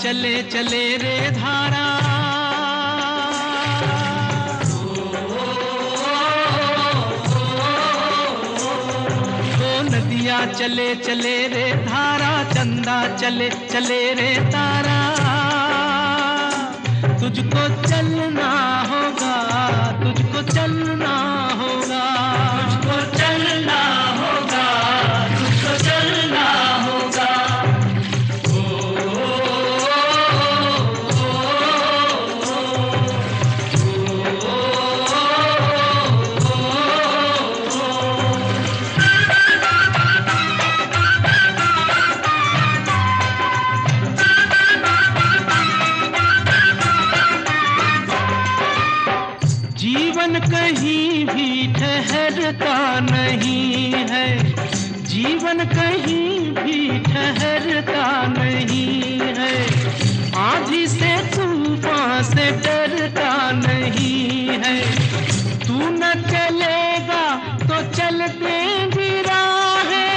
चले चले रे धारा, नदियाँ चले चले रे धारा, चंदा चले चले रे तारा। तुझको चलना होगा, तुझको चलना होगा, तुझको चलना होगा, तुझको चलना होगा। जीवन कहीं भी ठहरता नहीं है, जीवन कहीं भी ठहरता नहीं है। आंधी से तूफान से डरता नहीं है। तू न चलेगा तो चलते भी राहें,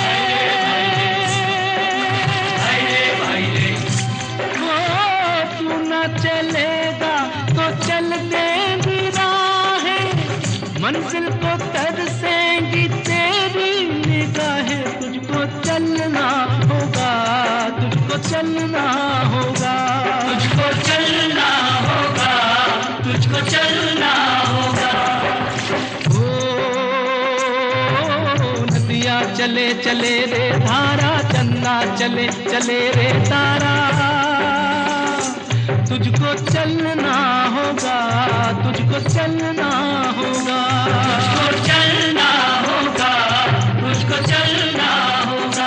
तू न चलेगा तो चलते भी राहें। मंजिल को तरसेंगी तेरी निगाहें। तुझको चलना होगा, तुझको चलना होगा, तुझको चलना होगा, तुझको चलना होगा। ओ नदियाँ चले चले रे धारा, चंदा चले चले रे तारा। तुझको चलना होगा, तुझको चलना होगा, तुझको चलना होगा, तुझको चलना होगा।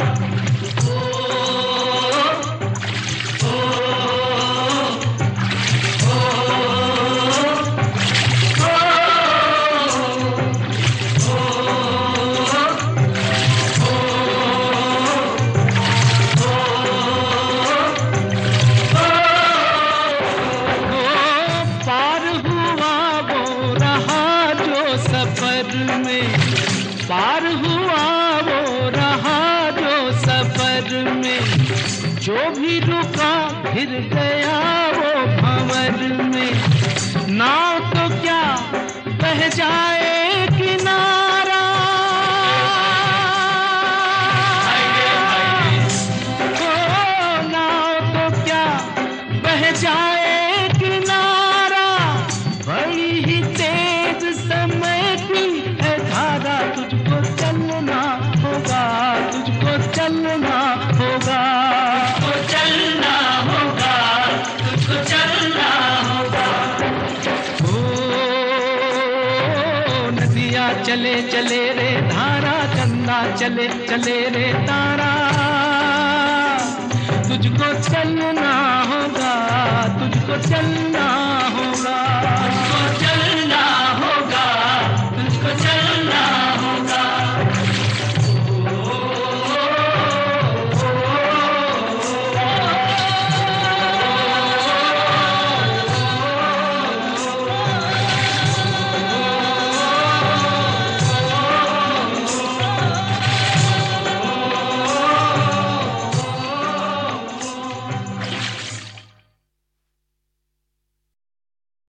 पार हुआ वो रहा जो सफर में, जो भी रुका फिर गया वो भंवर में। नाव तो क्या बह जाए किनारा, ओ नाव तो क्या बह जाए किनारा। बड़ी ही तेज समय की है धारा। तुझको चलना होगा, तुझको चलना होगा, तुझको चलना होगा, तुझको चलना होगा। ओ नदियाँ चले चले रे धारा, चंदा चले चले रे तारा। तुझको चलना होगा, तुझको चलना